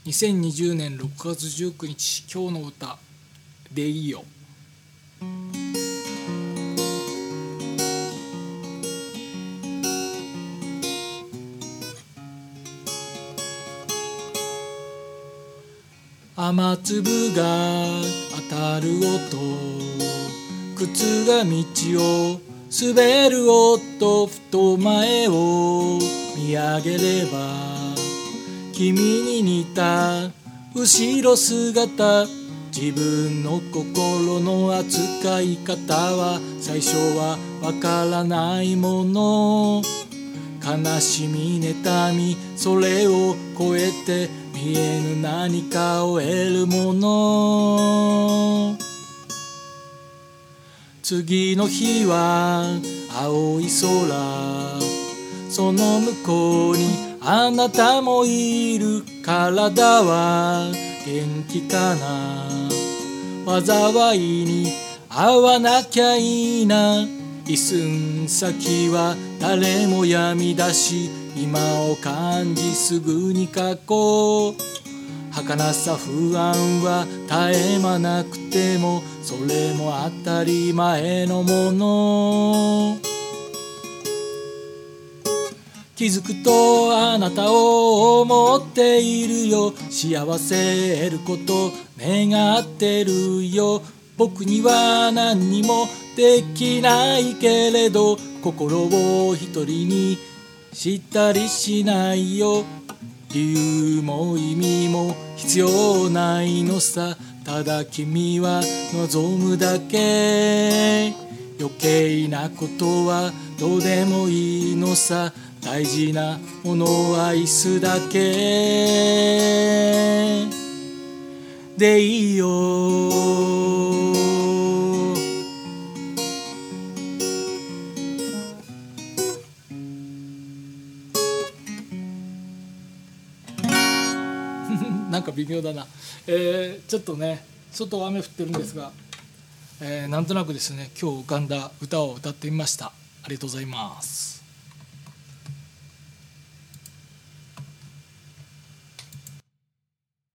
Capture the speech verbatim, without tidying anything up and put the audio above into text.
にせんにじゅうねんろくがつじゅうくにち、今日の歌でいいよ。雨粒が当たる音、靴が道を滑る音、ふと前を見上げれば君に似た後ろ姿、自分の心の扱い方は最初はわからないもの、悲しみ妬みそれを超えて見えぬ何かを得るもの、次の日は青い空、その向こうにあなたもいる、体は元気かな、災いに会わなきゃいいな、一寸先は誰も闇だし、今を感じすぐに過去、儚さ不安は絶え間なくてもそれも当たり前のもの、気づくとあなたを思っているよ、幸せ得ること願ってるよ、僕には何にもできないけれど心を一人にしたりしないよ、理由も意味も必要ないのさ、ただ君は望むだけ、余計なことはどうでもいいのさ、大事なものを愛すだけでいいよ。なんか微妙だな、えー、ちょっとね外は雨降ってるんですが、えー、なんとなくですね今日浮かんだ歌を歌ってみました。ありがとうございます。